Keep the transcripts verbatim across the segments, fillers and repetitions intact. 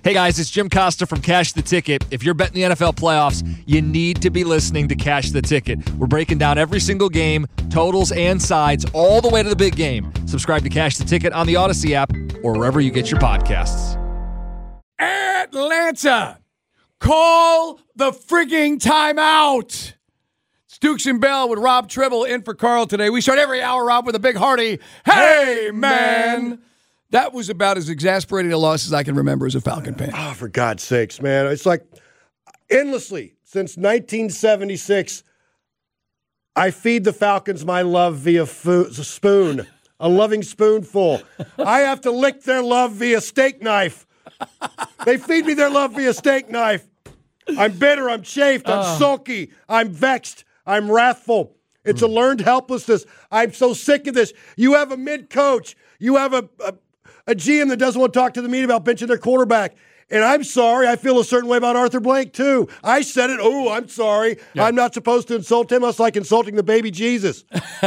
Hey guys, it's Jim Costa from Cash the Ticket. If you're betting the N F L playoffs, you need to be listening to Cash the Ticket. We're breaking down every single game, totals and sides, all the way to the big game. Subscribe to Cash the Ticket on the Odyssey app or wherever you get your podcasts. Atlanta, call the frigging timeout. It's Dukes and Bell with Rob Tribble in for Carl today. We start every hour, Rob, with a big hearty, hey, man. That was about as exasperating a loss as I can remember as a Falcon fan. Oh, for God's sakes, man. It's like endlessly since nineteen seventy-six, I feed the Falcons my love via fo- spoon, a loving spoonful. I have to lick their love via steak knife. They feed me their love via steak knife. I'm bitter, I'm chafed, I'm uh. sulky, I'm vexed, I'm wrathful. It's mm. a learned helplessness. I'm so sick of this. You have a mid-coach. You have a... a A G M that doesn't want to talk to the media about benching their quarterback. And I'm sorry, I feel a certain way about Arthur Blank, too. I said it. Oh, I'm sorry. Yeah. I'm not supposed to insult him. That's like insulting the baby Jesus.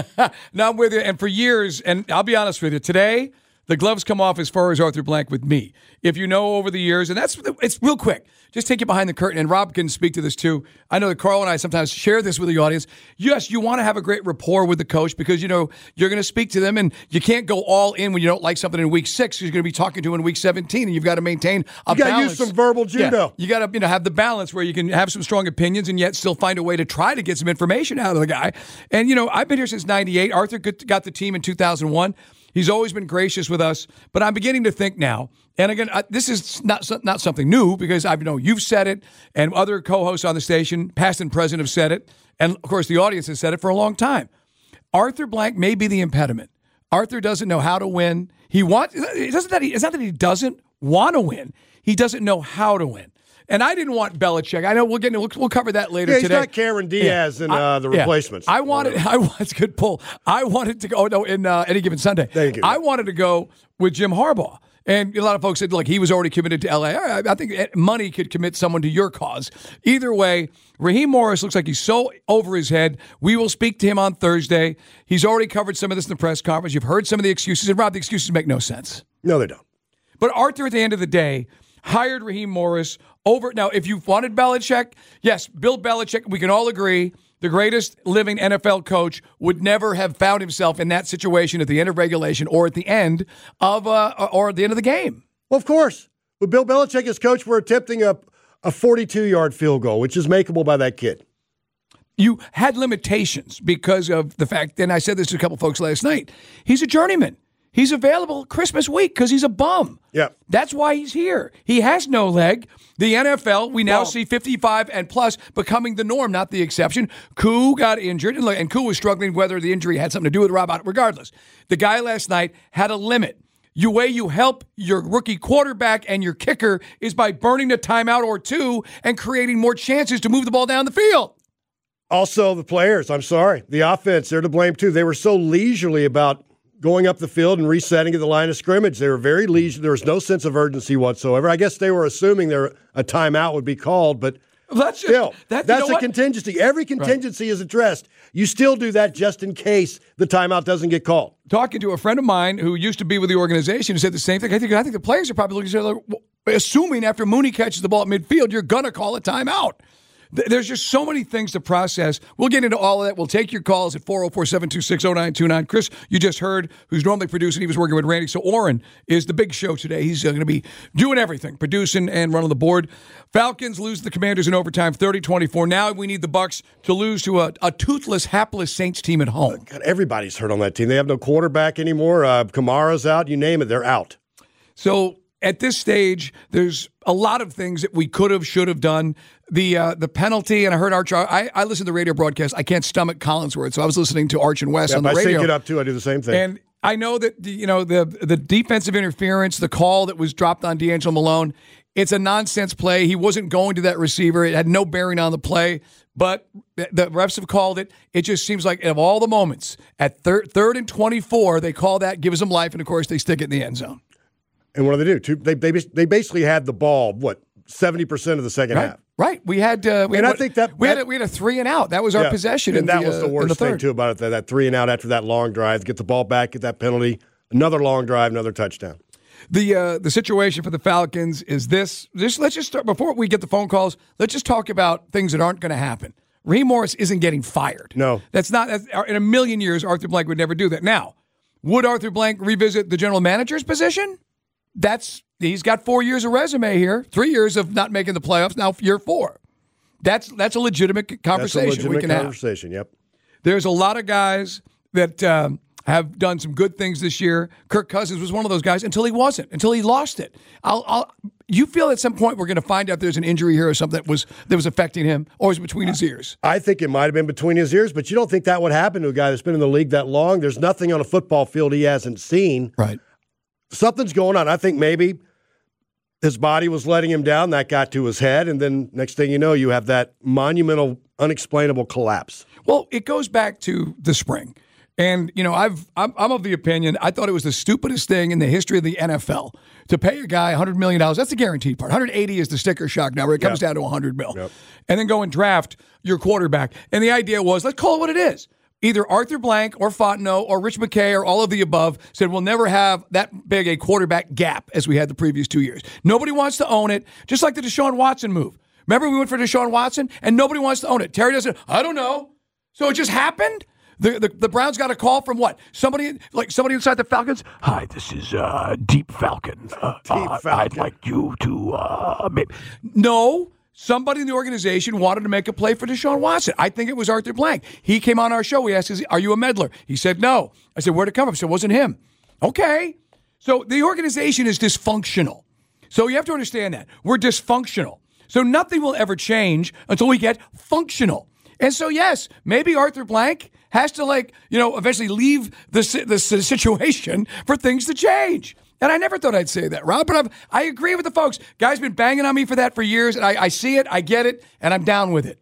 No, I'm with you. And for years, and I'll be honest with you, today, the gloves come off as far as Arthur Blank with me. If you know over the years, and that's it's real quick. Just take it behind the curtain, and Rob can speak to this too. I know that Carl and I sometimes share this with the audience. Yes, you want to have a great rapport with the coach because, you know, you're going to speak to them, and you can't go all in when you don't like something in week six. You're going to be talking to in week seventeen, and you've got to maintain a balance. You got to use some verbal judo. Yeah, you got to you know have the balance where you can have some strong opinions and yet still find a way to try to get some information out of the guy. And, you know, I've been here since ninety-eight. Arthur got the team in two thousand one. He's always been gracious with us, but I'm beginning to think now, and again, I, this is not not something new because I know you've said it, and other co-hosts on the station, past and present, have said it, and of course the audience has said it for a long time. Arthur Blank may be the impediment. Arthur doesn't know how to win. He wants. It doesn't that he, it's not that he doesn't want to win. He doesn't know how to win. And I didn't want Belichick. I know we'll get we'll, we'll cover that later yeah, he's today. He's not Cameron Diaz yeah. and uh, the yeah. replacements. I wanted. I That's a good pull. I wanted to go. Oh, no, in uh, Any Given Sunday. Thank you. I wanted to go with Jim Harbaugh. And a lot of folks said, look, he was already committed to L A. I, I think money could commit someone to your cause. Either way, Raheem Morris looks like he's so over his head. We will speak to him on Thursday. He's already covered some of this in the press conference. You've heard some of the excuses. And, Rob, the excuses make no sense. No, they don't. But Arthur, at the end of the day, hired Raheem Morris over. Now, if you wanted Belichick, yes, Bill Belichick, we can all agree, the greatest living N F L coach would never have found himself in that situation at the end of regulation or at the end of uh, or at the end of the game. Well, of course. With Bill Belichick as coach, we're attempting a a forty-two-yard field goal, which is makeable by that kid. You had limitations because of the fact, and I said this to a couple folks last night, he's a journeyman. He's available Christmas week because he's a bum. Yeah. That's why he's here. He has no leg. The N F L, we now well, see fifty-five and plus becoming the norm, not the exception. Koo got injured, and, and Koo was struggling whether the injury had something to do with Rob. Regardless, the guy last night had a limit. The way you help your rookie quarterback and your kicker is by burning the timeout or two and creating more chances to move the ball down the field. Also, the players, I'm sorry. The offense, they're to blame too. They were so leisurely about going up the field and resetting at the line of scrimmage. They were very leisurely. There was no sense of urgency whatsoever. I guess they were assuming there a timeout would be called, but that's just, still, that, that's you know a what? contingency. Every contingency right. is addressed. You still do that just in case the timeout doesn't get called. Talking to a friend of mine who used to be with the organization who said the same thing. I think I think the players are probably looking at each other, assuming after Mooney catches the ball at midfield, you're going to call a timeout. There's just so many things to process. We'll get into all of that. We'll take your calls at four oh four, seven two six, oh nine two nine. Chris, you just heard, who's normally producing, he was working with Randy. So Oren is the big show today. He's going to be doing everything, producing and running the board. Falcons lose the Commanders in overtime, thirty twenty-four. Now we need the Bucs to lose to a, a toothless, hapless Saints team at home. God, everybody's hurt on that team. They have no quarterback anymore. Uh, Kamara's out. You name it, they're out. So at this stage, there's a lot of things that we could have, should have done. The uh, the penalty, and I heard Arch. I, I listen to the radio broadcast. I can't stomach Collinsworth, so I was listening to Arch and Wes yeah, on the I radio. sync it up too. I do the same thing. And I know that the, you know the the defensive interference, the call that was dropped on D'Angelo Malone, it's a nonsense play. He wasn't going to that receiver. It had no bearing on the play. But the refs have called it. It just seems like of all the moments at thir- third and twenty-four, they call that, gives them life, and of course they stick it in the end zone. And what do they do? Two, they, they they basically had the ball, what, seventy percent of the second right. half. Right. We had uh, we and had, I think that we that, had a, we had a three and out. That was our yeah, possession. And in that the, was the uh, worst the thing too about it. That, that three and out after that long drive, get the ball back, get that penalty, another long drive, another touchdown. The uh, the situation for the Falcons is this. Just let's just start before we get the phone calls. Let's just talk about things that aren't going to happen. Raheem Morris isn't getting fired. No, that's not. That's, in a million years, Arthur Blank would never do that. Now, would Arthur Blank revisit the general manager's position? That's he's got four years of resume here. Three years of not making the playoffs. Now year four. That's that's a legitimate conversation. That's a legitimate we can conversation. have. Yep. There's a lot of guys that. Um, have done some good things this year. Kirk Cousins was one of those guys until he wasn't, until he lost it. I'll, I'll, you feel at some point we're going to find out there's an injury here or something that was that was affecting him, or is it between his ears? I think it might have been between his ears, but you don't think that would happen to a guy that's been in the league that long? There's nothing on a football field he hasn't seen. Right. Something's going on. I think maybe his body was letting him down. That got to his head, and then next thing you know, you have that monumental, unexplainable collapse. Well, it goes back to the spring. And, you know, I've, I'm, I'm of the opinion, I thought it was the stupidest thing in the history of the N F L to pay a guy one hundred million dollars. That's the guaranteed part. one hundred eighty is the sticker shock now, where it comes yep. down to one hundred mil. Yep. And then go and draft your quarterback. And the idea was, let's call it what it is. Either Arthur Blank or Fontenot or Rich McKay or all of the above said we'll never have that big a quarterback gap as we had the previous two years. Nobody wants to own it, just like the Deshaun Watson move. Remember we went for Deshaun Watson, and nobody wants to own it. Terry doesn't, I don't know. So it just happened? The, the the Browns got a call from what? Somebody like somebody inside the Falcons? Hi, this is uh, Deep Falcon. Uh, Deep uh, Falcon. I'd like you to uh, maybe. No, somebody in the organization wanted to make a play for Deshaun Watson. I think it was Arthur Blank. He came on our show. We asked, are you a meddler? He said no. I said, where'd it come from? He said, it wasn't him. Okay. So the organization is dysfunctional. So you have to understand that. We're dysfunctional. So nothing will ever change until we get functional. And so, yes, maybe Arthur Blank has to, like, you know, eventually leave the, the situation for things to change. And I never thought I'd say that, Rob, but I've, I agree with the folks. Guys been banging on me for that for years, and I, I see it, I get it, and I'm down with it.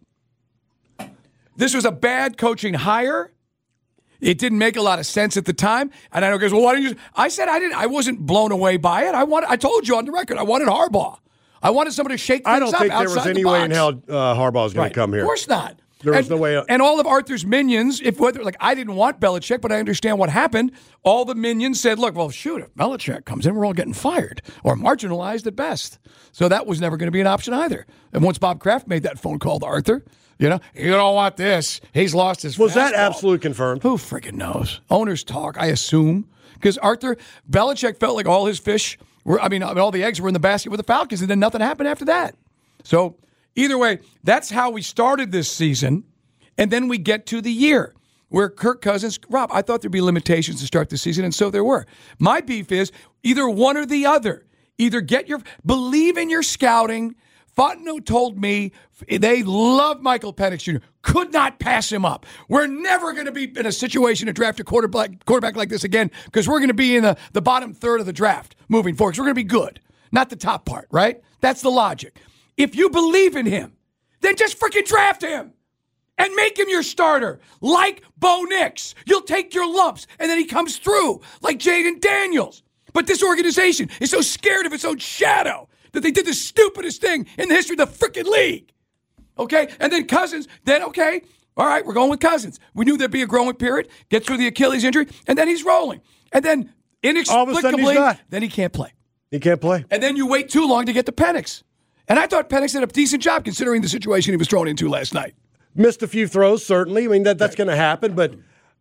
This was a bad coaching hire. It didn't make a lot of sense at the time. And I know guys, well, why didn't you? I said I didn't. I wasn't blown away by it. I wanted. I told you on the record, I wanted Harbaugh. I wanted somebody to shake things I don't up think there was any way in hell uh, Harbaugh was going right. to come here. Of course not. There was and, no way. Uh, and all of Arthur's minions, if whether like I didn't want Belichick, but I understand what happened. All the minions said, "Look, well, shoot, if Belichick comes in, we're all getting fired or marginalized at best." So that was never going to be an option either. And once Bob Kraft made that phone call to Arthur, you know, you don't want this. He's lost his. Was fastball. that absolute confirmed? Who freaking knows? Owners talk, I assume, because Arthur Belichick felt like all his fish were. I mean, all the eggs were in the basket with the Falcons, and then nothing happened after that. So either way, that's how we started this season. And then we get to the year where Kirk Cousins, Rob, I thought there'd be limitations to start the season, and so there were. My beef is either one or the other. Either get your, believe in your scouting. Fontenot told me they love Michael Penix Junior Could not pass him up. We're never going to be in a situation to draft a quarterback, quarterback like this again because we're going to be in the, the bottom third of the draft moving forward. So we're going to be good, not the top part, right? That's the logic. If you believe in him, then just freaking draft him. And make him your starter, like Bo Nix. You'll take your lumps, and then he comes through, like Jaden Daniels. But this organization is so scared of its own shadow that they did the stupidest thing in the history of the freaking league. Okay? And then Cousins, then, okay, all right, we're going with Cousins. We knew there'd be a growing period, get through the Achilles injury, and then he's rolling. And then, inexplicably, then he can't play. He can't play. And then you wait too long to get to Penix. And I thought Penix did a decent job considering the situation he was thrown into last night. Missed a few throws, certainly. I mean, that, that's going to happen, but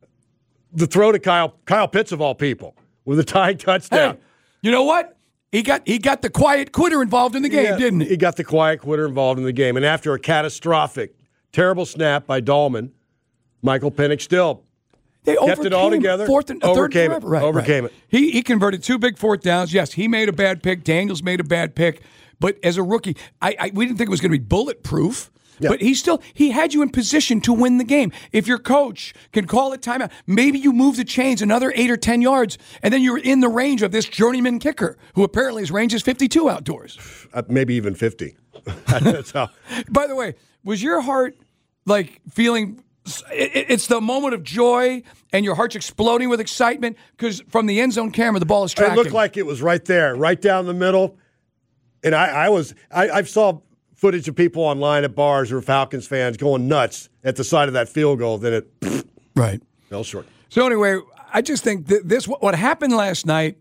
the throw to Kyle Kyle Pitts, of all people, with a tying touchdown. Hey, you know what? He got he got the quiet quitter involved in the game, yeah, didn't he? He got the quiet quitter involved in the game. And after a catastrophic, terrible snap by Dahlman, Michael Penix still they kept it all together. Fourth and, overcame third it. Right, overcame right. it. He, he converted two big fourth downs. Yes, he made a bad pick. Daniels made a bad pick. But as a rookie, I, I we didn't think it was going to be bulletproof. Yeah. But he still, he had you in position to win the game. If your coach can call it timeout, maybe you move the chains another eight or ten yards, and then you're in the range of this journeyman kicker, who apparently his range is fifty-two outdoors. Uh, maybe even fifty. That's how. By the way, was your heart like feeling, it, it's the moment of joy and your heart's exploding with excitement? Because from the end zone camera, the ball is tracking. It looked like it was right there, right down the middle. And I, I was, I, I saw footage of people online at bars who are Falcons fans going nuts at the sight of that field goal. Then it pfft, right fell short. So anyway, I just think that this what happened last night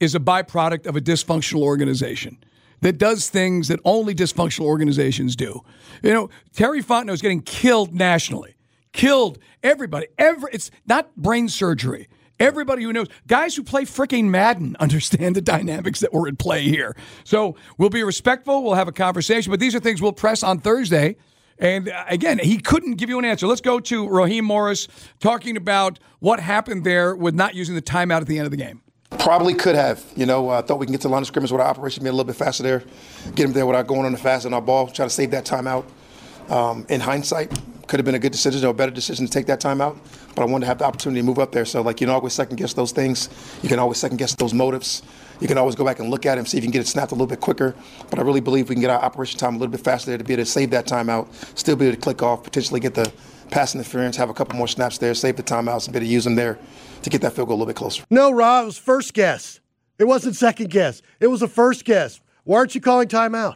is a byproduct of a dysfunctional organization that does things that only dysfunctional organizations do. You know, Terry Fontenot is getting killed nationally. Killed everybody. Every, it's not brain surgery. Everybody who knows, guys who play freaking Madden understand the dynamics that were at play here. So we'll be respectful. We'll have a conversation. But these are things we'll press on Thursday. And uh, again, he couldn't give you an answer. Let's go to Raheem Morris talking about what happened there with not using the timeout at the end of the game. Probably could have. You know, I uh, thought we can get to the line of scrimmage with our operation, be a little bit faster there, get him there without going on the fast on our ball, try to save that timeout. Um, in hindsight, could have been a good decision or a better decision to take that timeout, but I wanted to have the opportunity to move up there. So, like, you can always second-guess those things. You can always second-guess those motives. You can always go back and look at it and see if you can get it snapped a little bit quicker. But I really believe we can get our operation time a little bit faster there to be able to save that timeout, still be able to click off, potentially get the pass interference, have a couple more snaps there, save the timeouts, and be able to use them there to get that field goal a little bit closer. No, Rob, it was first guess. It wasn't second guess. It was a first guess. Why aren't you calling timeout?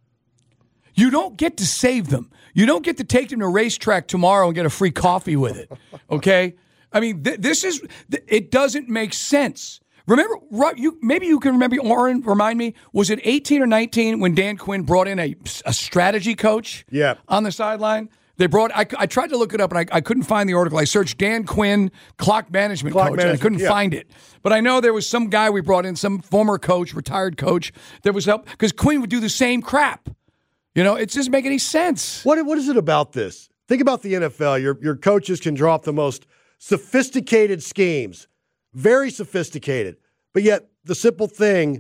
You don't get to save them. You don't get to take them to a racetrack tomorrow and get a free coffee with it, okay? I mean, th- this is th- – it doesn't make sense. Remember, you maybe you can remember, Oren, remind me, was it eighteen or nineteen when Dan Quinn brought in a, a strategy coach yeah. on the sideline? They brought. I, I tried to look it up, and I, I couldn't find the article. I searched Dan Quinn, clock management clock coach, management, and I couldn't yeah. find it. But I know there was some guy we brought in, some former coach, retired coach, that was help because Quinn would do the same crap. You know, it doesn't make any sense. What What is it about this? Think about the N F L. Your your coaches can draw up the most sophisticated schemes, very sophisticated, but yet the simple thing,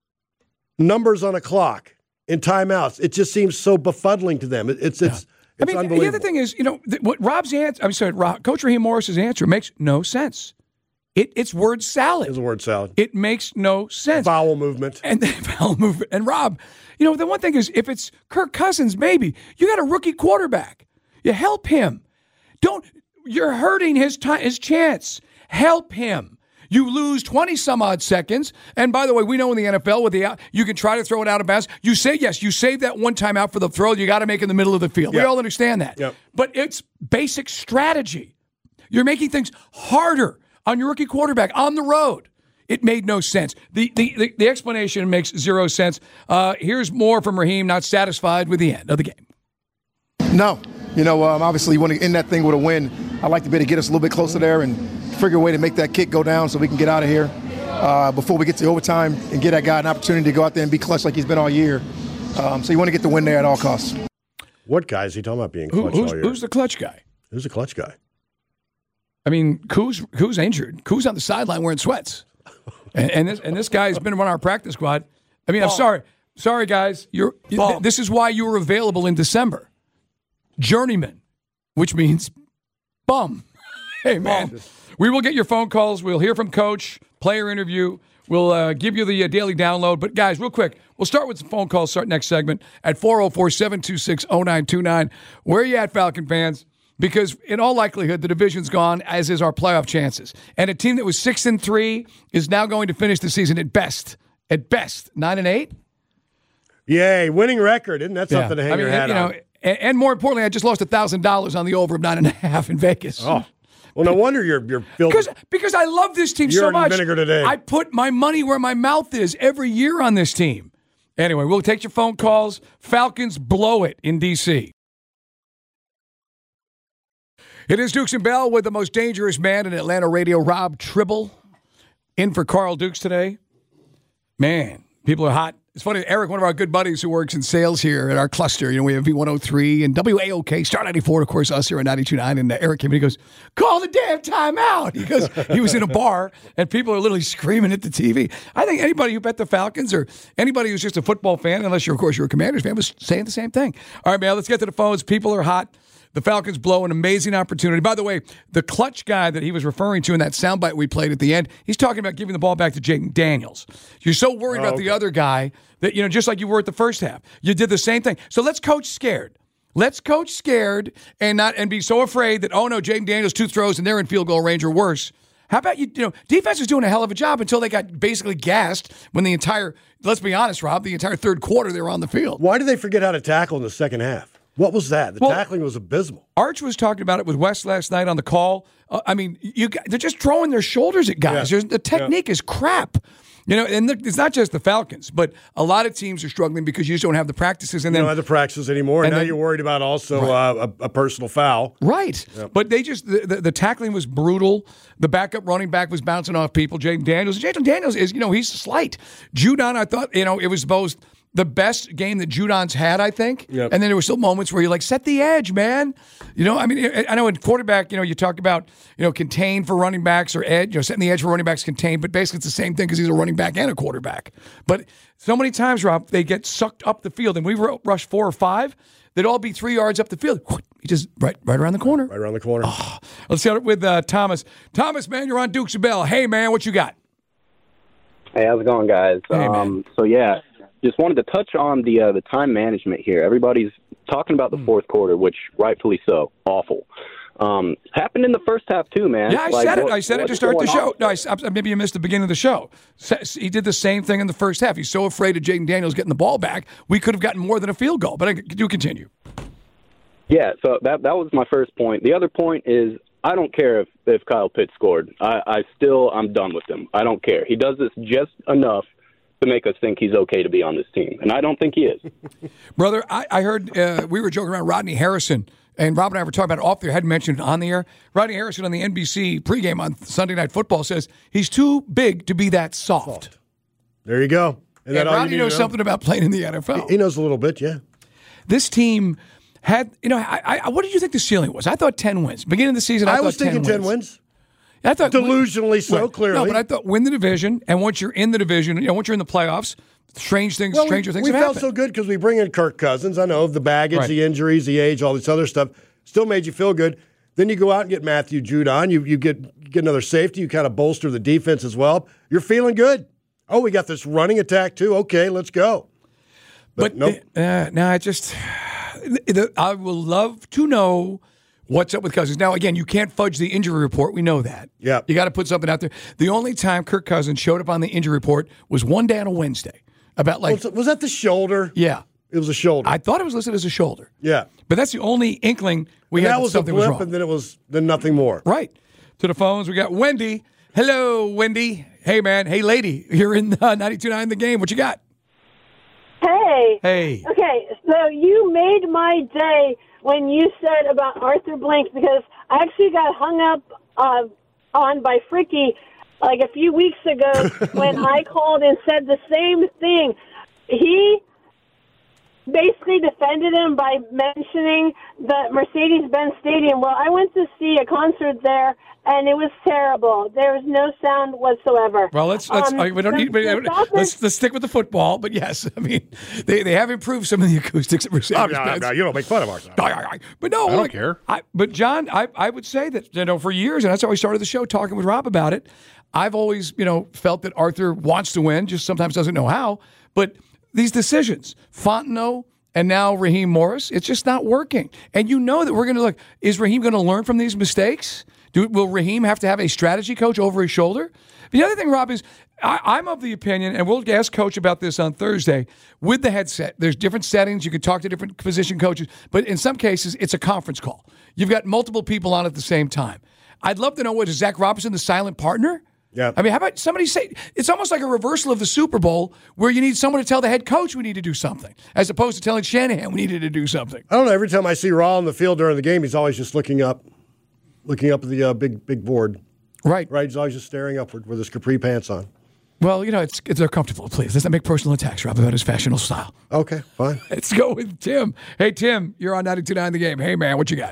numbers on a clock in timeouts, it just seems so befuddling to them. It, it's it's. Yeah. I It's mean, the other thing is, you know, th- what Rob's answer, I'm sorry, Rob, Coach Raheem Morris's answer makes no sense. It, it's word salad. It's a word salad. It makes no sense. Vowel movement. And vowel movement. And Rob, you know, the one thing is, if it's Kirk Cousins, maybe, you got a rookie quarterback. You help him. Don't, you're hurting his time, his chance. Help him. You lose twenty some odd seconds. And by the way, we know in the N F L with the you can try to throw it out of bounds. You say yes, you save that one time out for the throw. You got to make it in the middle of the field. Yep. We all understand that. Yep. But it's basic strategy. You're making things harder on your rookie quarterback on the road. It made no sense. The the the, the explanation makes zero sense. Uh, here's more from Raheem, not satisfied with the end of the game. No. You know, um, obviously you want to end that thing with a win. I'd like to be able to get us a little bit closer there and figure a way to make that kick go down so we can get out of here uh, before we get to overtime and get that guy an opportunity to go out there and be clutch like he's been all year. Um, so you want to get the win there at all costs. What guy is he talking about being Who, clutch who's, all year? who's the clutch guy? Who's the clutch guy? I mean, Koo's, Koo's injured. Koo's on the sideline wearing sweats. And, and, this, and this guy's been on our practice squad. I mean, I'm sorry. Sorry, guys. You're, th- this is why you were available in December. Journeyman, which means bum. Hey, man. Bum. We will get your phone calls. We'll hear from Coach, player interview. We'll uh, give you the uh, daily download. But, guys, real quick, we'll start with some phone calls. Start next segment at four oh four, seven two six, oh nine two nine. Where are you at, Falcon fans? Because in all likelihood, the division's gone, as is our playoff chances. And a team that was six and three is now going to finish the season at best, at best, nine and eight. Yay, winning record. Isn't that something yeah. to hang I mean, your hat you know, on? And, and more importantly, I just lost one thousand dollars on the over of nine and a half in Vegas. Oh. Well, no wonder you're you're filled. Because because I love this team you're so much. Vinegar today. I put my money where my mouth is every year on this team. Anyway, we'll take your phone calls. Falcons blow it in D C. It is Dukes and Bell with the most dangerous man in Atlanta radio, Rob Tribble, in for Carl Dukes today. Man, people are hot. It's funny, Eric, one of our good buddies who works in sales here at our cluster, you know, we have V one oh three and W A O K, Star ninety-four, of course, us here at ninety-two point nine, and uh, Eric came in, he goes, call the damn timeout. He goes, he was in a bar, and people are literally screaming at the T V. I think anybody who bet the Falcons or anybody who's just a football fan, unless you're, of course, you're a Commanders fan, was saying the same thing. All right, man, let's get to the phones. People are hot. The Falcons blow an amazing opportunity. By the way, the clutch guy that he was referring to in that soundbite we played at the end, he's talking about giving the ball back to Jayden Daniels. You're so worried oh, about okay. the other guy that, you know, just like you were at the first half, you did the same thing. So let's coach scared. Let's coach scared and not and be so afraid that, oh, no, Jayden Daniels, two throws, and they're in field goal range or worse. How about you, you know, defense is doing a hell of a job until they got basically gassed when the entire, let's be honest, Rob, the entire third quarter they were on the field. Why did they forget how to tackle in the second half? What was that? The well, tackling was abysmal. Arch was talking about it with Wes last night on the call. Uh, I mean, you they're just throwing their shoulders at guys. Yeah. The technique yeah. is crap. You know, and look, it's not just the Falcons, but a lot of teams are struggling because you just don't have the practices. And You then don't have the practices anymore, and, and now then- you're worried about also Right. uh, a, a personal foul. Right. Yep. But they just, the, the, the tackling was brutal. The backup running back was bouncing off people. Jaden Daniels. Jaden Daniels is, you know, he's slight. Judon, I thought, you know, it was both the best game that Judon's had, I think. Yep. And then there were still moments where you're like, set the edge, man. You know, I mean, I I know in quarterback, you know, you talk about, you know, contain for running backs or edge, you know, setting the edge for running backs contain, but basically it's the same thing because he's a running back and a quarterback. But so many times, Rob, they get sucked up the field, and we rush four or five, they'd all be three yards up the field. He just right, right around the corner. Right around the corner. Oh, let's start with uh, Thomas. Thomas, man, you're on Dukes of Bell. Hey, man, what you got? Hey, how's it going, guys? Hey, man. um, so yeah, just wanted to touch on the uh, the time management here. Everybody's talking about the Hmm. fourth quarter, which rightfully so, awful. Um, happened in the first half too, man. Yeah, I Like, said it. what- I said it to what's start the going show. on? No, I, I- maybe you missed the beginning of the show. S- He did the same thing in the first half. He's so afraid of Jaden Daniels getting the ball back. We could have gotten more than a field goal. But I do continue. Yeah, so that that was my first point. The other point is I don't care if, if Kyle Pitts scored. I, I still I'm done with him. I don't care. He does this just enough to make us think he's okay to be on this team, and I don't think he is. Brother, I, I heard uh, we were joking around Rodney Harrison, and Rob and I were talking about it off the air. I hadn't mentioned it on the air. Rodney Harrison on the N B C pregame on Sunday Night Football says he's too big to be that soft. There you go. And And, that all you Rodney need to knows know? something about playing in the N F L. He knows a little bit, yeah. This team had, you know, I, I, what did you think the ceiling was? I thought ten wins. Beginning of the season, I, I, thought was thinking ten wins. I thought Delusionally so, Right. clearly. No, but I thought win the division, and once you're in the division, you know, once you're in the playoffs, strange things, Well, stranger we, things we have felt happened. so good because we bring in Kirk Cousins. I know the baggage, Right. the injuries, the age, all this other stuff. Still made you feel good. Then you go out and get Matthew Judon. You you get you get another safety. You kind of bolster the defense as well. You're feeling good. Oh, we got this running attack too. Okay, let's go. But nope. uh, no, I just the, I will love to know what's up with Cousins. Now, again, you can't fudge the injury report. We know that. Yeah. You got to put something out there. The only time Kirk Cousins showed up on the injury report was one day on a Wednesday. About like, was, was that the shoulder? yeah. It was a shoulder. I thought it was listed as a shoulder. yeah. But that's the only inkling we And had that was a something was blip, wrong. and then it was then nothing more. Right. To the phones, we got Wendy. Hello, Wendy. Hey, man. Hey, lady. You're in uh, ninety-two point nine The Game. What you got? Hey. Hey. Okay, so you made my day when you said about Arthur Blank because I actually got hung up uh, on by Fricky like a few weeks ago when I called and said the same thing. He basically defended him by mentioning the Mercedes-Benz Stadium. Well, I went to see a concert there, and it was terrible. There was no sound whatsoever. Well, let's let's Um, uh, we don't the- need we- the Falcons- let's let's stick with the football. But yes, I mean they, they have improved some of the acoustics at Mercedes. Oh, no, no, you don't make fun of ours. But no, I don't look, care. I, but John, I, I would say that you know for years, and that's how I started the show talking with Rob about it. I've always you know felt that Arthur wants to win, just sometimes doesn't know how. But these decisions, Fontenot and now Raheem Morris, it's just not working. And you know that we're going to look. Is Raheem going to learn from these mistakes? Do, will Raheem have to have a strategy coach over his shoulder? The other thing, Rob, is I, I'm of the opinion, and we'll ask Coach about this on Thursday, with the headset. There's different settings. You can talk to different position coaches, but in some cases, it's a conference call. You've got multiple people on at the same time. I'd love to know, what is Zach Robinson the silent partner? Yeah. I mean, how about somebody say, it's almost like a reversal of the Super Bowl where you need someone to tell the head coach we need to do something, as opposed to telling Shanahan we needed to do something. I don't know. Every time I see Raw on the field during the game, he's always just looking up, looking up at the uh, big big board. Right. Right. He's always just staring upward with his capri pants on. Well, you know, it's, it's they're comfortable, please. Let's not make personal attacks, Rob, about his fashionable style. Okay, fine. Let's go with Tim. Hey, Tim, you're on ninety-two point nine The Game. Hey, man, what you got?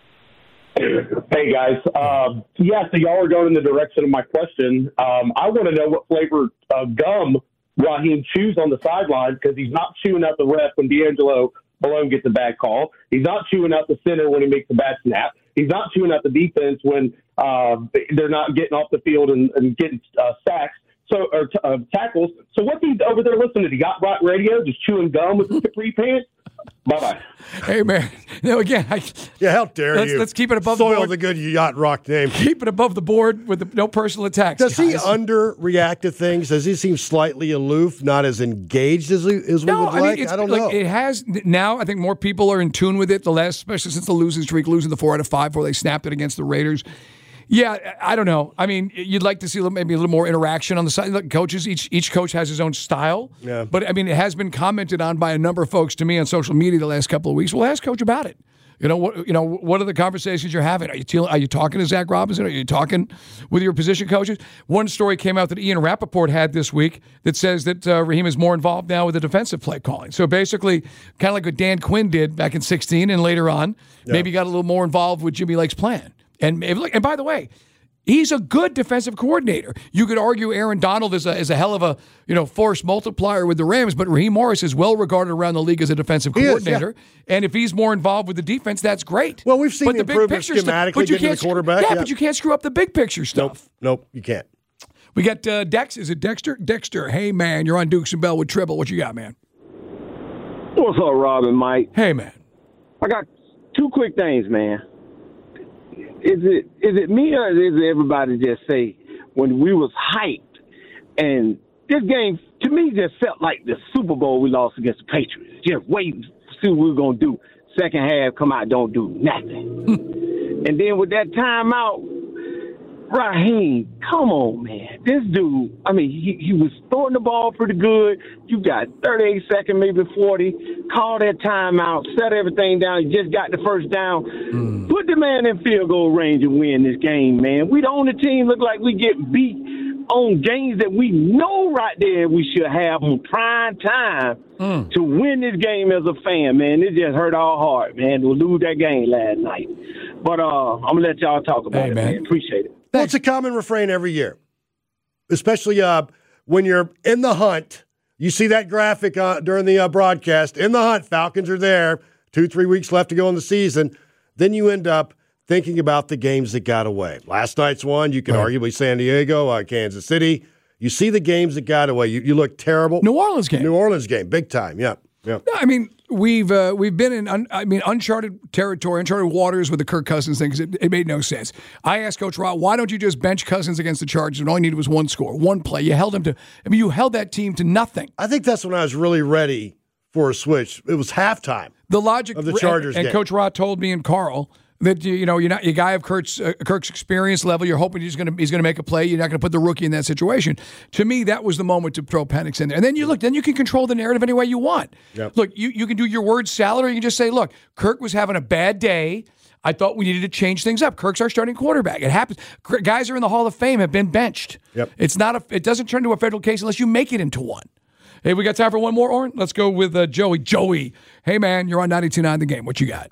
Hey, guys. Um, yeah, so y'all are going in the direction of my question. Um, I want to know what flavor of gum Raheem chews on the sideline, because he's not chewing out the ref when D'Angelo Malone gets a bad call. He's not chewing out the center when he makes a bad snap. He's not chewing out the defense when uh, they're not getting off the field and, and getting uh, sacks. So, or t- uh, tackles. So what's he over there listening to? Yacht Rock Radio, just chewing gum with his capri pants? Bye-bye. Hey, man. No, again, I, Yeah, how dare Let's- you? let's keep it above the Soil board. the good yacht rock name. keep it above the board with the, no personal attacks. Does he guys. underreact to things? Does he seem slightly aloof, not as engaged as, he, as we No, would I mean, like? it's, I don't like, know. It has now. I think more people are in tune with it. The last, especially since the losing streak, losing the four out of five, where they snapped it against the Raiders. Yeah, I don't know. I mean, you'd like to see maybe a little more interaction on the side. Look, coaches, each each coach has his own style. Yeah. But, I mean, it has been commented on by a number of folks to me on social media the last couple of weeks. Well, ask Coach about it. You know, what You know, what are the conversations you're having? Are you, te- are you talking to Zach Robinson? Are you talking with your position coaches? One story came out that Ian Rappaport had this week that says that uh, Raheem is more involved now with the defensive play calling. So basically, kind of like what Dan Quinn did back in sixteen and later on, yeah. maybe got a little more involved with Jimmy Lake's plan. And, and by the way, he's a good defensive coordinator. You could argue Aaron Donald is a, is a hell of a you know force multiplier with the Rams, but Raheem Morris is well regarded around the league as a defensive coordinator. Is, yeah. And if he's more involved with the defense, that's great. Well, we've seen but the, the improvements big picture schematically stuff, but you getting can't, to the quarterback. Yeah, yeah, but you can't screw up the big picture stuff. Nope, nope, you can't. We got uh, Dex. Is it Dexter? Dexter, hey, man, you're on Dukes and Bell with Tribble. What you got, man? What's up, Rob and Mike? Hey, man. I got two quick things, man. Is it is it me or is it everybody just say when we was hyped and this game to me just felt like the Super Bowl we lost against the Patriots. Just waiting to see what we were gonna do. Second half come out, don't do nothing. And then with that timeout, Raheem, come on, man. This dude, I mean, he, he was throwing the ball pretty good. You got thirty-eight seconds, maybe forty. Call that timeout, set everything down. You just got the first down. Mm. Put the man in field goal range and win this game, man. We the only team look like we get beat on games that we know right there we should have on prime time mm. to win this game as a fan, man. It just hurt our heart, man, to lose that game last night. But uh, I'm going to let y'all talk about hey, it, man. man. Appreciate it. Well, it's a common refrain every year, especially uh, when you're in the hunt. You see that graphic uh, during the uh, broadcast. In the hunt, Falcons are there. Two, three weeks left to go in the season. Then you end up thinking about the games that got away. Last night's one, you can right. arguably San Diego, uh, Kansas City. You see the games that got away. You, you look terrible. New Orleans game. New Orleans game, big time, yeah. Yeah. No, I mean, we've uh, we've been in un, I mean uncharted territory, uncharted waters with the Kirk Cousins thing because it, it made no sense. I asked Coach Rob, why don't you just bench Cousins against the Chargers? And all you needed was one score, one play. You held him to. I mean, you held that team to nothing. I think that's when I was really ready for a switch. It was halftime. The logic of the Chargers and, and game. Coach Rob told me and Carl that you know you're not a guy of Kirk's uh, Kirk's experience level. You're hoping he's going to he's going to make a play. You're not going to put the rookie in that situation. To me, that was the moment to throw Penix in there. And then you look. Then you can control the narrative any way you want. Yep. Look, you you can do your word salad, or you can just say, look, Kirk was having a bad day. I thought we needed to change things up. Kirk's our starting quarterback. It happens. Guys are in the Hall of Fame have been benched. Yep. It's not a. It doesn't turn to a federal case unless you make it into one. Hey, we got time for one more, Oren? Let's go with uh, Joey. Joey, hey man, you're on ninety-two point nine The Game. What you got?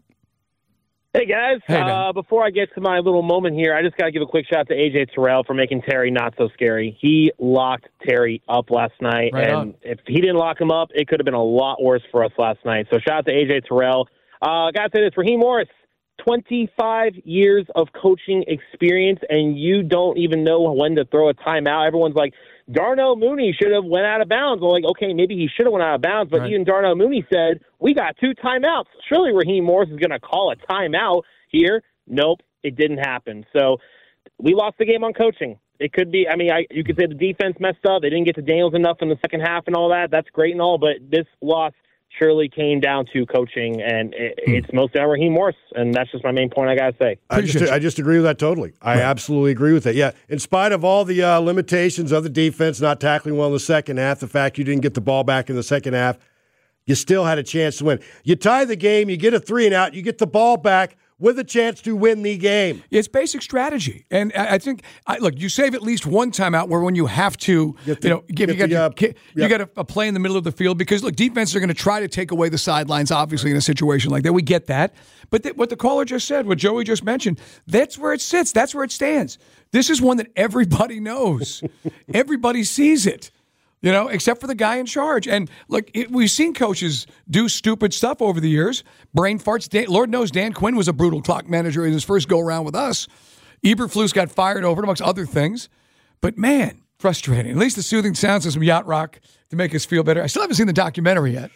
Hey, guys. Hey, uh, before I get to my little moment here, I just got to give a quick shout out to A J Terrell for making Terry not so scary. He locked Terry up last night, right and on. If he didn't lock him up, it could have been a lot worse for us last night. So shout out to A J Terrell. Uh, got to say this, Raheem Morris, twenty-five years of coaching experience, and you don't even know when to throw a timeout. Everyone's like, Darnell Mooney should have went out of bounds. Well, like, okay, maybe he should have went out of bounds, but right. even Darnell Mooney said, we got two timeouts. Surely Raheem Morris is going to call a timeout here. Nope, it didn't happen. So we lost the game on coaching. It could be, I mean, I, you could say the defense messed up. They didn't get to Daniels enough in the second half and all that. That's great and all, but this loss surely came down to coaching, and it, hmm. it's mostly on Raheem Morris, and that's just my main point I got to say. I just, I just agree with that totally. I right. absolutely agree with that. Yeah, in spite of all the uh, limitations of the defense, not tackling well in the second half, the fact you didn't get the ball back in the second half, you still had a chance to win. You tie the game, you get a three and out, you get the ball back with a chance to win the game. It's basic strategy. And I think, I, look, you save at least one timeout where when you have to, the, you know, give, you got, the, uh, you, you got a, a play in the middle of the field because, look, defenses are going to try to take away the sidelines, obviously, in a situation like that. We get that. But th- what the caller just said, what Joey just mentioned, that's where it sits. That's where it stands. This is one that everybody knows. Everybody sees it. You know, except for the guy in charge. And look, it, we've seen coaches do stupid stuff over the years. Brain farts. Dan, Lord knows Dan Quinn was a brutal clock manager in his first go-around with us. Eberflus got fired over it, amongst other things. But, man, frustrating. At least the soothing sounds of some yacht rock to make us feel better. I still haven't seen the documentary yet.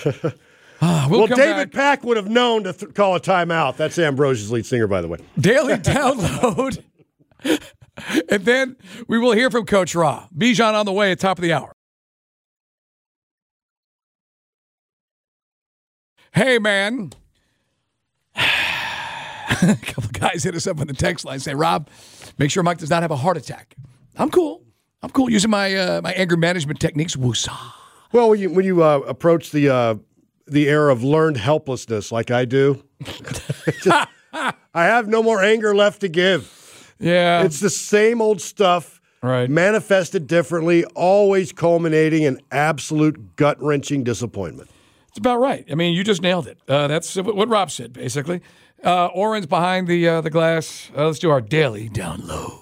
ah, we'll well, David back. Pack would have known to th- call a timeout. That's Ambrosia's lead singer, by the way. Daily download. And then we will hear from Coach Ra. Bijan on the way at top of the hour. Hey, man. a couple of guys hit us up on the text line say, Rob, make sure Mike does not have a heart attack. I'm cool. I'm cool using my uh, my anger management techniques. Woosah. Well, when you when you uh, approach the uh, the era of learned helplessness like I do, just, I have no more anger left to give. Yeah. It's the same old stuff, right? Manifested differently, always culminating in absolute gut-wrenching disappointment. It's about right. I mean, you just nailed it. Uh, that's what Rob said, basically. Uh, Oren's behind the uh, the glass. Uh, let's do our daily download.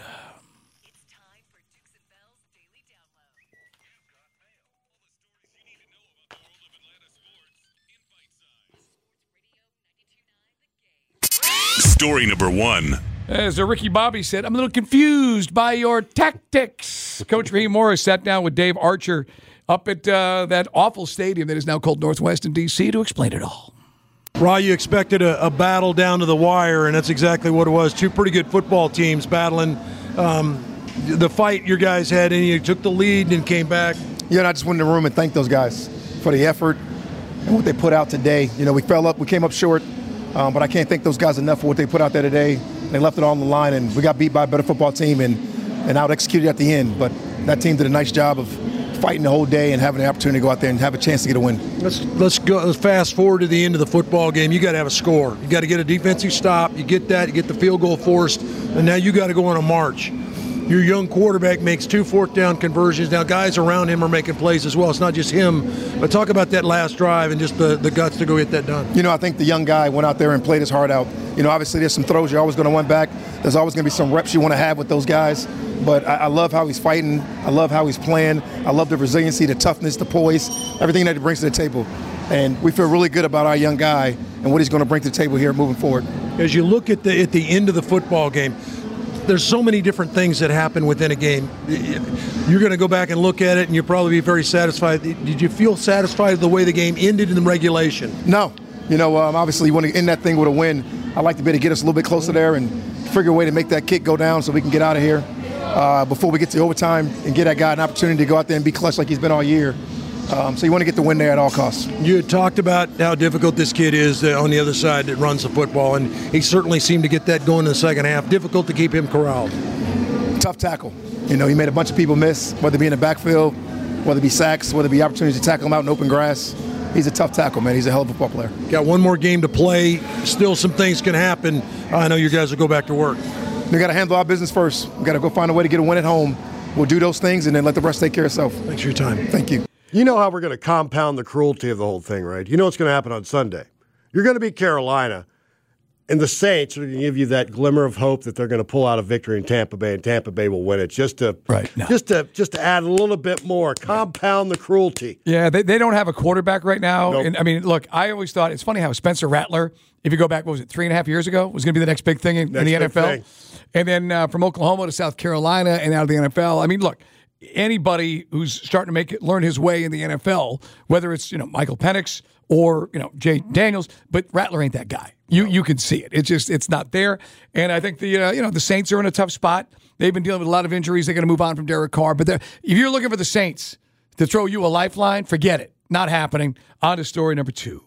Story number one. As Ricky Bobby said, I'm a little confused by your tactics. Coach Raheem Morris sat down with Dave Archer up at uh, that awful stadium that is now called Northwestern D C to explain it all. Raw, you expected a, a battle down to the wire, and that's exactly what it was. Two pretty good football teams battling. Um, the fight your guys had, and you took the lead and came back. Yeah, and I just went in the room and thanked those guys for the effort and what they put out today. You know, we fell up, we came up short. Um, but I can't thank those guys enough for what they put out there today. They left it all on the line, and we got beat by a better football team and, and out-executed at the end. But that team did a nice job of fighting the whole day and having the opportunity to go out there and have a chance to get a win. Let's let's go. Let's fast forward to the end of the football game. You got to have a score. You got to get a defensive stop. You get that. You get the field goal forced, and now you got to go on a march. Your young quarterback makes two fourth down conversions. Now guys around him are making plays as well. It's not just him. But talk about that last drive and just the, the guts to go get that done. You know, I think the young guy went out there and played his heart out. You know, obviously there's some throws you're always going to want back. There's always going to be some reps you want to have with those guys. But I, I love how he's fighting. I love how he's playing. I love the resiliency, the toughness, the poise, everything that he brings to the table. And we feel really good about our young guy and what he's going to bring to the table here moving forward. As you look at the at the end of the football game, there's so many different things that happen within a game. You're going to go back and look at it, and you'll probably be very satisfied. Did you feel satisfied with the way the game ended in the regulation? No. You know, um, obviously you want to end that thing with a win. I'd like to be able to get us a little bit closer there and figure a way to make that kick go down so we can get out of here uh, before we get to overtime and get that guy an opportunity to go out there and be clutch like he's been all year. Um, so you want to get the win there at all costs. You had talked about how difficult this kid is uh, on the other side that runs the football, and he certainly seemed to get that going in the second half. Difficult to keep him corralled. Tough tackle. You know, he made a bunch of people miss, whether it be in the backfield, whether it be sacks, whether it be opportunities to tackle him out in open grass. He's a tough tackle, man. He's a hell of a football player. Got one more game to play. Still some things can happen. I know you guys will go back to work. We got to handle our business first. We got to go find a way to get a win at home. We'll do those things and then let the rest take care of itself. Thanks for your time. Thank you. You know how we're going to compound the cruelty of the whole thing, right? You know what's going to happen on Sunday. You're going to beat Carolina, and the Saints are going to give you that glimmer of hope that they're going to pull out a victory in Tampa Bay, and Tampa Bay will win it. Just to right, no. just to just to add a little bit more, compound the cruelty. Yeah, they they don't have a quarterback right now. Nope. And I mean, look, I always thought it's funny how Spencer Rattler, if you go back, what was it, three and a half years ago, was going to be the next big thing in, in the N F L. Thing. And then uh, from Oklahoma to South Carolina and out of the N F L. I mean, look. Anybody who's starting to make it learn his way in the N F L, whether it's you know Michael Penix or you know Jay Daniels, but Rattler ain't that guy. You you can see it. It's just it's not there. And I think the uh, you know the Saints are in a tough spot. They've been dealing with a lot of injuries. They're going to move on from Derek Carr. But if you're looking for the Saints to throw you a lifeline, forget it. Not happening. On to story number two.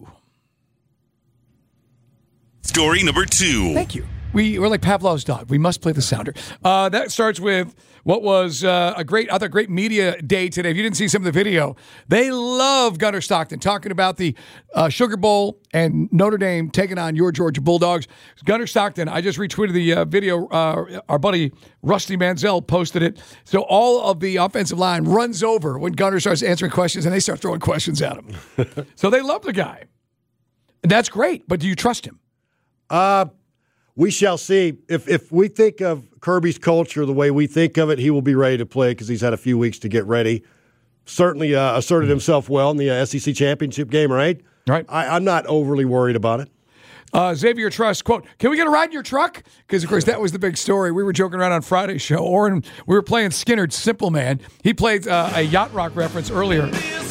Story number two. Thank you. We, we're like Pavlov's dog. We must play the sounder. Uh, that starts with what was uh, a great other great media day today. If you didn't see some of the video, they love Gunnar Stockton talking about the uh, Sugar Bowl and Notre Dame taking on your Georgia Bulldogs. Gunnar Stockton, I just retweeted the uh, video. Uh, our buddy Rusty Manziel posted it. So all of the offensive line runs over when Gunnar starts answering questions, and they start throwing questions at him. So they love the guy. And that's great, but do you trust him? Uh We shall see. If if we think of Kirby's culture the way we think of it, he will be ready to play because he's had a few weeks to get ready. Certainly uh, asserted himself well in the uh, S E C championship game, right? Right. I, I'm not overly worried about it. Uh, Xavier Truss, quote, can we get a ride in your truck? Because, of course, that was the big story. We were joking around on Friday's show. Oren, we were playing Skinner's Simple Man. He played uh, a Yacht Rock reference earlier.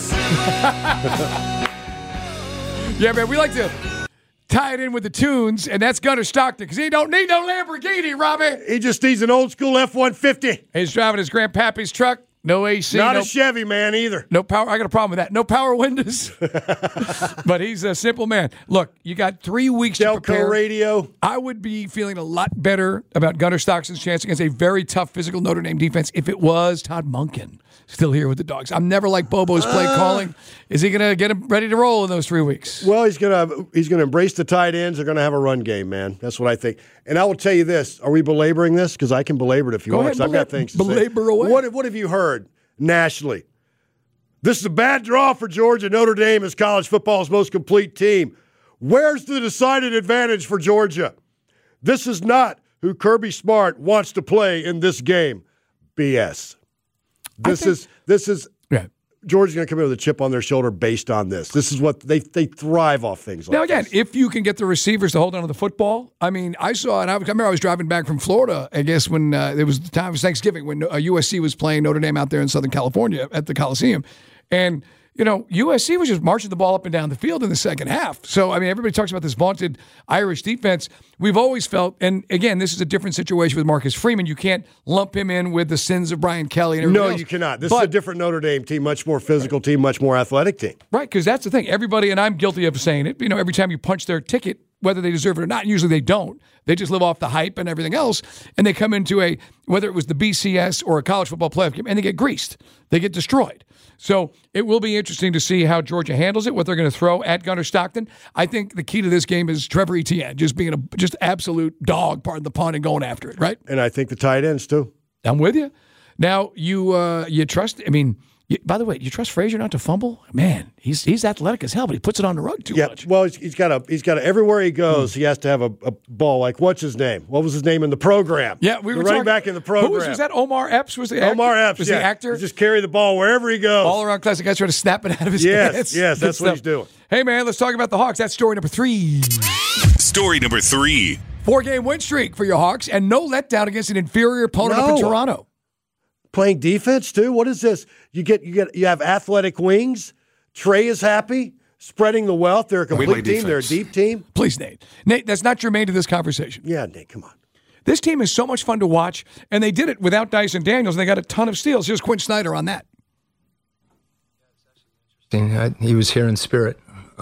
Yeah, man, we like to tie it in with the tunes, and that's Gunnar Stockton, because he don't need no Lamborghini, Robbie. He just needs an old school F one fifty. He's driving his grandpappy's truck. No A C. Not no, a Chevy man either. No power. I got a problem with that. No power windows. But he's a simple man. Look, you got three weeks Delco to prepare. radio. I would be feeling a lot better about Gunnar Stockton's chance against a very tough physical Notre Dame defense if it was Todd Monken still here with the Dogs. I'm never like Bobo's play Uh, calling. Is he going to get him ready to roll in those three weeks? Well, he's gonna he's gonna embrace the tight ends. They're gonna have a run game, man. That's what I think. And I will tell you this: are we belaboring this? Because I can belabor it if you Go want. ahead, 'Cause I've got belab- things to belabor say. away. What what have you heard nationally? This is a bad draw for Georgia. Notre Dame is college football's most complete team. Where's the decided advantage for Georgia? This is not who Kirby Smart wants to play in this game. B S. This think- is this is Yeah. Georgia's going to come in with a chip on their shoulder based on this. This is what they they thrive off things like Now, again, this. if you can get the receivers to hold on to the football, I mean, I saw, and I, was, I remember I was driving back from Florida, I guess, when uh, it was the time of Thanksgiving, when uh, U S C was playing Notre Dame out there in Southern California at the Coliseum. And, you know, U S C was just marching the ball up and down the field in the second half. So, I mean, everybody talks about this vaunted Irish defense. We've always felt, and again, this is a different situation with Marcus Freeman. You can't lump him in with the sins of Brian Kelly and everything No, else. you cannot. This But- is a different Notre Dame team, much more physical team, much more athletic team. Right, because that's the thing. Everybody, and I'm guilty of saying it, you know, every time you punch their ticket, whether they deserve it or not, usually they don't. They just live off the hype and everything else, and they come into a, whether it was the B C S or a college football playoff game, and they get greased. They get destroyed. So it will be interesting to see how Georgia handles it, what they're going to throw at Gunnar Stockton. I think the key to this game is Trevor Etienne just being a just absolute dog, pardon the pun, and going after it, right? And I think the tight ends, too. I'm with you. Now, you uh, you trust, I mean, you, by the way, you trust Frazier not to fumble? Man, he's he's athletic as hell, but he puts it on the rug too Yeah, much. well, he's, he's got a he's got a, everywhere he goes, he has to have a, a ball. Like, what's his name? What was his name in the program? Yeah, we the were running talking, back in the program. Who was, was that? Omar Epps was the Omar actor? Epps. was yeah. the actor. He just carry the ball wherever he goes. All around classic guy trying to snap it out of his Yes, hands. yes, Good that's what stuff. he's doing. Hey man, let's talk about the Hawks. That's story number three. Story number three. Four game win streak for your Hawks, and no letdown against an inferior opponent up in No. Toronto. Playing defense too. What is this? You get you get you have athletic wings. Trey is happy, spreading the wealth. They're a We complete play team. They're a defense. deep team. Please, Nate. Nate, that's not germane to this conversation. Yeah, Nate, come on. This team is so much fun to watch, and they did it without Dyson Daniels, and they got a ton of steals. Here's Quinn Snyder on that. I, he was here in spirit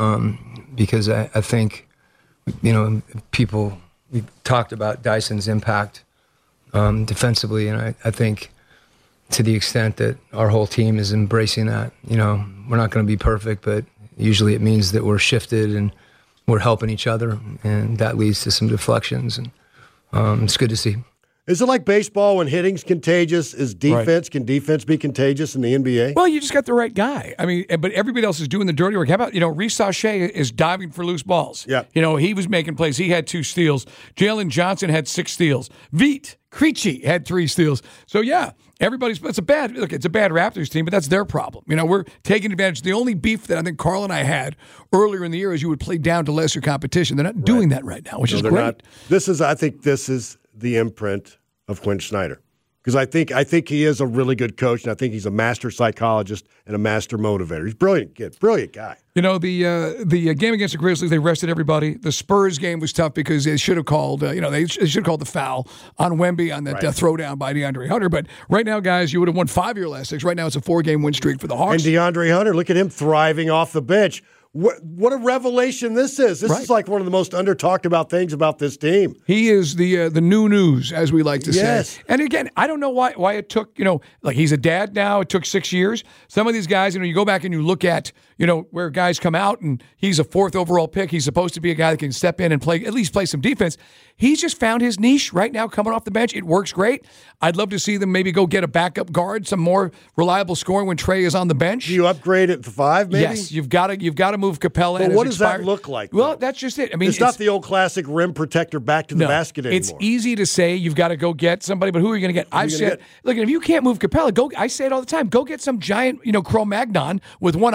um, because I, I think, you know, people, we talked about Dyson's impact um, defensively, and I, I think to the extent that our whole team is embracing that, you know, we're not going to be perfect, but usually it means that we're shifted and we're helping each other, and that leads to some deflections, and um, it's good to see. Is it like baseball when hitting's contagious? Is defense, can defense be contagious in the N B A? Well, you just got the right guy. I mean, but everybody else is doing the dirty work. How about, you know, Reece Sachet is diving for loose balls. Yeah. You know, he was making plays. He had two steals. Jalen Johnson had six steals. Veet Krejci had three steals. So, yeah, everybody's – it's a bad – look, it's a bad Raptors team, but that's their problem. You know, we're taking advantage. The only beef that I think Carl and I had earlier in the year is you would play down to lesser competition. They're not doing that right now, which No, is they're great. not. This is, I think, this is the imprint of Quinn Snyder, because I think I think he is a really good coach, and I think he's a master psychologist and a master motivator. He's a brilliant kid, brilliant guy. You know, the uh, the uh, game against the Grizzlies, they rested everybody. The Spurs game was tough because they should have called, uh, you know, they, sh- they should have called the foul on Wemby on that Right. uh, throwdown by DeAndre Hunter. But right now, guys, you would have won five of your last six. Right now, it's a four-game win streak for the Hawks. And DeAndre Hunter, look at him thriving off the bench. What, what a revelation this is. This Right. is like one of the most under-talked about things about this team. He is the uh, the new news, as we like to Yes. say. And again, I don't know why why it took, you know, like he's a dad now. It took six years. Some of these guys, you know, you go back and you look at, you know, where guys come out and he's a fourth overall pick. He's supposed to be a guy that can step in and play, at least play some defense. He's just found his niche right now coming off the bench. It works great. I'd love to see them maybe go get a backup guard, some more reliable scoring when Trey is on the bench. Do you upgrade it to five, maybe? Yes, you've got to you've got to move Capella. But and what his does that expired- look like, Well, though? that's just it. I mean, It's, not the old classic rim protector back to the no, basket anymore. It's easy to say you've got to go get somebody, but who are you going to get? I've you said, gonna get? look, if you can't move Capella, go. I say it all the time. Go get some giant, you know, Cro-Magnon with one eyebrow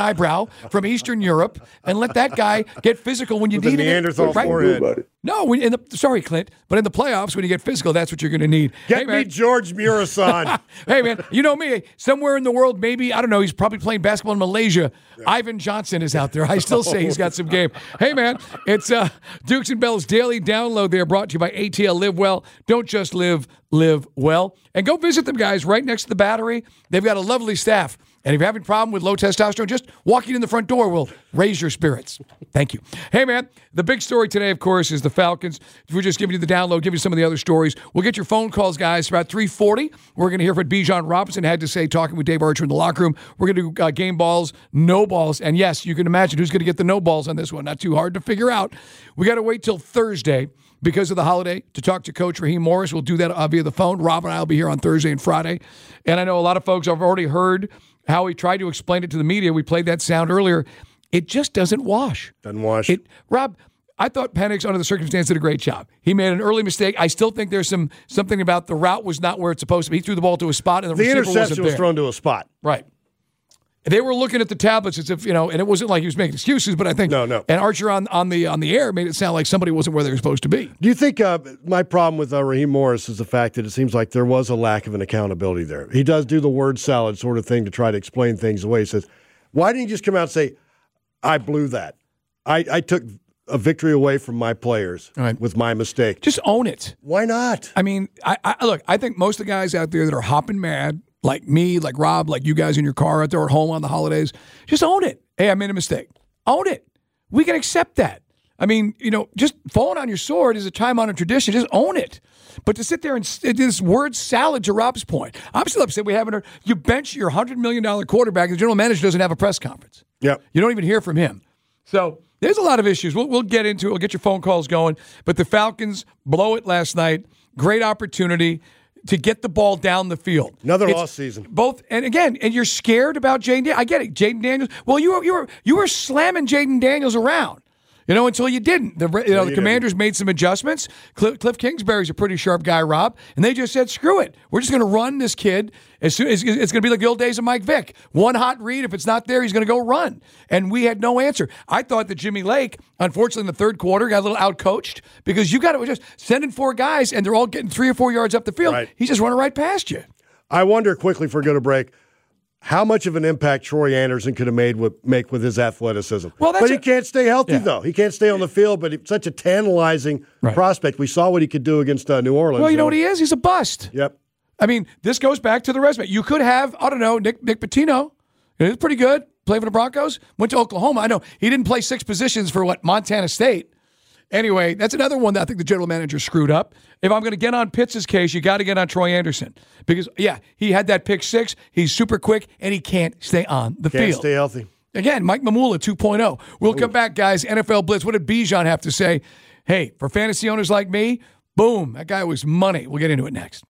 from Eastern Europe and let that guy get physical when you With a need Neanderthal it. Right? forehead. No, when, in the, sorry, Clint, but in the playoffs, when you get physical, that's what you're going to need. Get hey, me man. George Murasan. Hey, man, you know me. Somewhere in the world, maybe, I don't know, he's probably playing basketball in Malaysia. Yeah. Ivan Johnson is out there. I still say he's got some game. Hey, man, it's uh, Dukes and Bell's Daily Download there, brought to you by A T L Live Well. Don't just live, live well. And go visit them, guys, right next to the Battery. They've got a lovely staff. And if you're having a problem with low testosterone, just walking in the front door will raise your spirits. Thank you. Hey, man, the big story today, of course, is the Falcons. We're just giving you the download, give you some of the other stories. We'll get your phone calls, guys, about three forty. We're going to hear what Bijan Robinson had to say talking with Dave Archer in the locker room. We're going to do uh, game balls, no balls. And, yes, you can imagine who's going to get the no balls on this one. Not too hard to figure out. We got to wait till Thursday because of the holiday to talk to Coach Raheem Morris. We'll do that uh, via the phone. Rob and I will be here on Thursday and Friday. And I know a lot of folks have already heard how he tried to explain it to the media. We played that sound earlier. It just doesn't wash. Doesn't wash. It, Rob, I thought Penix, under the circumstance, did a great job. He made an early mistake. I still think there's some something about the route was not where it's supposed to be. He threw the ball to a spot, and the, the receiver interception wasn't was there. thrown to a spot. Right. They were looking at the tablets as if, you know, and it wasn't like he was making excuses, but I think no, no. And Archer on, on the on the air made it sound like somebody wasn't where they were supposed to be. Do you think uh, my problem with uh, Raheem Morris is the fact that it seems like there was a lack of an accountability there? He does do the word salad sort of thing to try to explain things away. He says, why didn't you just come out and say, I blew that. I, I took a victory away from my players right. with my mistake. Just own it. Why not? I mean, I, I look, I think most of the guys out there that are hopping mad, like me, like Rob, like you guys in your car out there at home on the holidays, just own it. Hey, I made a mistake. Own it. We can accept that. I mean, you know, just falling on your sword is a time-honored tradition. Just own it. But to sit there and do this word salad, to Rob's point, I'm still upset we haven't heard. You bench your one hundred million dollars quarterback, the general manager doesn't have a press conference. Yep. You don't even hear from him. So there's a lot of issues. We'll, we'll get into it. We'll get your phone calls going. But the Falcons blow it last night. Great opportunity to get the ball down the field. Another it's lost season. Both, and again, and you're scared about Jaden Daniels. I get it, Jaden Daniels. Well, you were you were you were slamming Jaden Daniels around, you know, until you didn't. The you know no, the Commanders didn't. Made some adjustments. Cliff, Cliff Kingsbury's a pretty sharp guy, Rob, and they just said, "Screw it, we're just going to run this kid. As soon as it's going to be like the old days of Mike Vick. One hot read, if it's not there, he's going to go run." And we had no answer. I thought that Jimmy Lake, unfortunately, in the third quarter, got a little outcoached because you got to just send in four guys and they're all getting three or four yards up the field. Right. He's just running right past you. I wonder quickly, if we're going to break, how much of an impact Troy Anderson could have made with make with his athleticism. Well, that's but he a, can't stay healthy, yeah. though. He can't stay on the field, but he's such a tantalizing right. prospect. We saw what he could do against uh, New Orleans. Well, you know what he is? He's a bust. Yep. I mean, this goes back to the resume. You could have, I don't know, Nick Nick Pitino. He's pretty good. Played for the Broncos. Went to Oklahoma. I know he didn't play six positions for, what, Montana State. Anyway, that's another one that I think the general manager screwed up. If I'm going to get on Pitts' case, you got to get on Troy Anderson. Because, yeah, he had that pick six. He's super quick, and he can't stay on the can't field. Can't stay healthy. Again, Mike Mamula two point oh. We'll Ooh. come back, guys. N F L Blitz. What did Bijan have to say? Hey, for fantasy owners like me, boom, that guy was money. We'll get into it next.